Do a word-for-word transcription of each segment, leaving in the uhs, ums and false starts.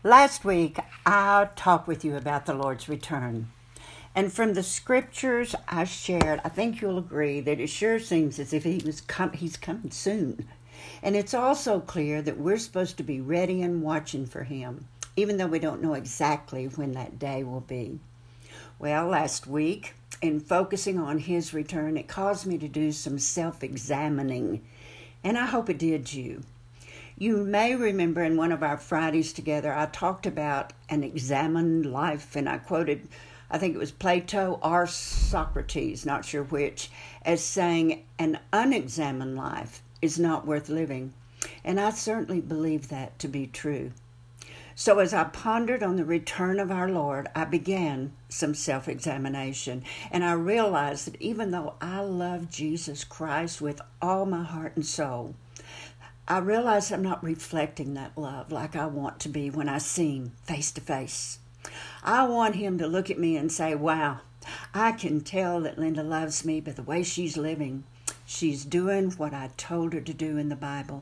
Last week, I talked with you about the Lord's return. And from the scriptures I shared, I think you'll agree that it sure seems as if he was com- he's coming soon. And it's also clear that we're supposed to be ready and watching for him, even though we don't know exactly when that day will be. Well, last week, in focusing on his return, it caused me to do some self-examining, and I hope it did you. You may remember in one of our Fridays together, I talked about an examined life, and I quoted, I think it was Plato or Socrates, not sure which, as saying, an unexamined life is not worth living. And I certainly believe that to be true. So as I pondered on the return of our Lord, I began some self-examination. And I realized that even though I love Jesus Christ with all my heart and soul, I realize I'm not reflecting that love like I want to be when I see him face to face. I want him to look at me and say, wow, I can tell that Linda loves me by the way she's living. She's doing what I told her to do in the Bible.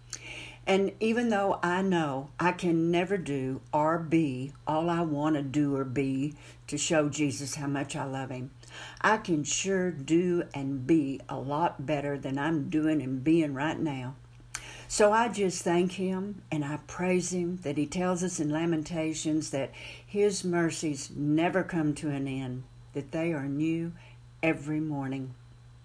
And even though I know I can never do or be all I want to do or be to show Jesus how much I love him, I can sure do and be a lot better than I'm doing and being right now. So I just thank him and I praise him that he tells us in Lamentations that his mercies never come to an end, that they are new every morning.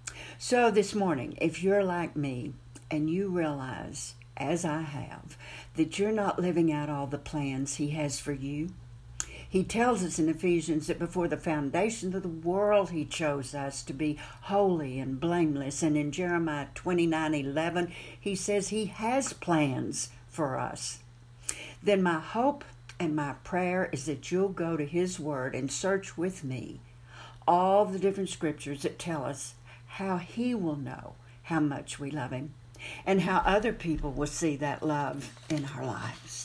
So this morning, if you're like me and you realize, as I have, that you're not living out all the plans he has for you, he tells us in Ephesians that before the foundation of the world, he chose us to be holy and blameless. And in Jeremiah twenty-nine eleven, he says he has plans for us. Then my hope and my prayer is that you'll go to his word and search with me all the different scriptures that tell us how he will know how much we love him and how other people will see that love in our lives.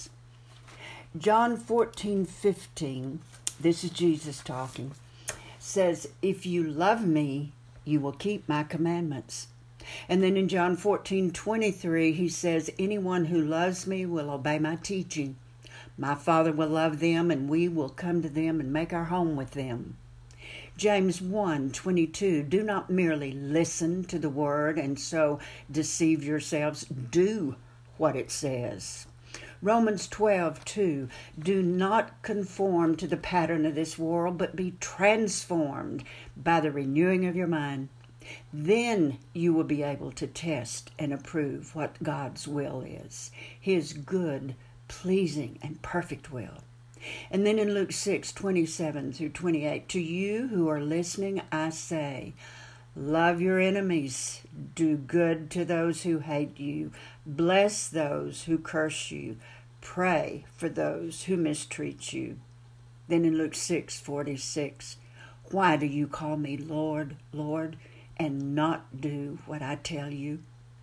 John fourteen fifteen, this is Jesus talking, says, if you love me, you will keep my commandments. And then in John fourteen twenty-three, he says, anyone who loves me will obey my teaching. My Father will love them, and we will come to them and make our home with them. James one twenty-two, do not merely listen to the word and so deceive yourselves. Do what it says. Romans twelve two, do not conform to the pattern of this world, but be transformed by the renewing of your mind. Then you will be able to test and approve what God's will is, his good, pleasing, and perfect will. And then in Luke six twenty-seven through twenty-eight, to you who are listening, I say, love your enemies, do good to those who hate you, bless those who curse you, pray for those who mistreat you. Then in Luke six forty-six, why do you call me Lord, Lord, and not do what I tell you?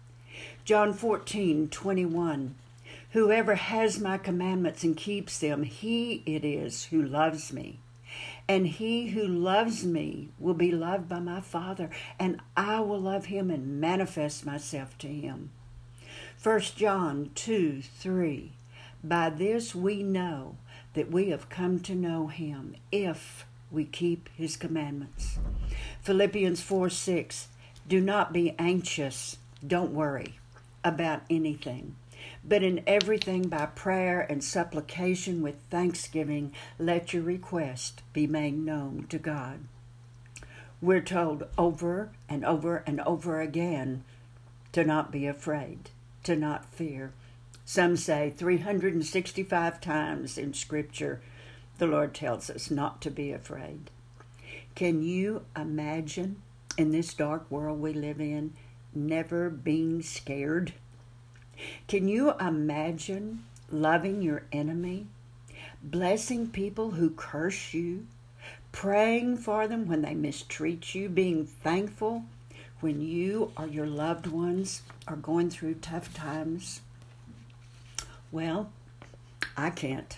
John fourteen twenty-one, whoever has my commandments and keeps them, he it is who loves me. And he who loves me will be loved by my Father, and I will love him and manifest myself to him. First John two three, by this we know that we have come to know him, if we keep his commandments. Philippians four six, do not be anxious, don't worry about anything, but in everything by prayer and supplication with thanksgiving, let your request be made known to God. We're told over and over and over again to not be afraid, to not fear. Some say three hundred sixty-five times in Scripture, the Lord tells us not to be afraid. Can you imagine in this dark world we live in, never being scared? Can you imagine loving your enemy, blessing people who curse you, praying for them when they mistreat you, being thankful when you or your loved ones are going through tough times? Well, I can't.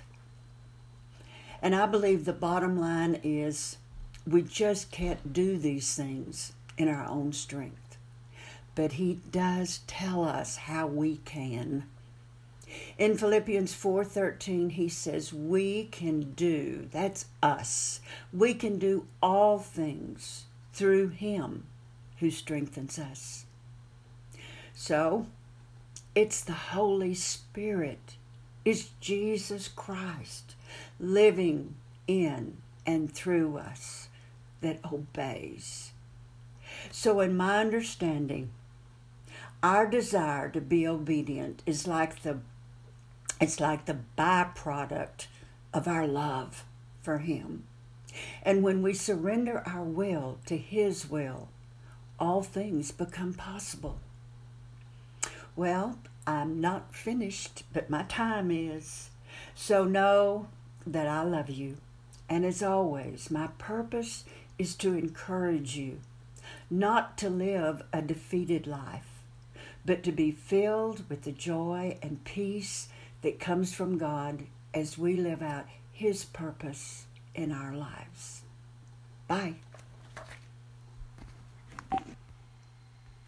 And I believe the bottom line is we just can't do these things in our own strength. But he does tell us how we can. In Philippians four thirteen, he says, we can do, that's us, we can do all things through him who strengthens us. So, it's the Holy Spirit, it's Jesus Christ living in and through us that obeys. So in my understanding, our desire to be obedient is like the it's like the byproduct of our love for him. And when we surrender our will to his will, all things become possible. Well, I'm not finished, but my time is. So know that I love you. And as always, my purpose is to encourage you not to live a defeated life, but to be filled with the joy and peace that comes from God as we live out his purpose in our lives. Bye.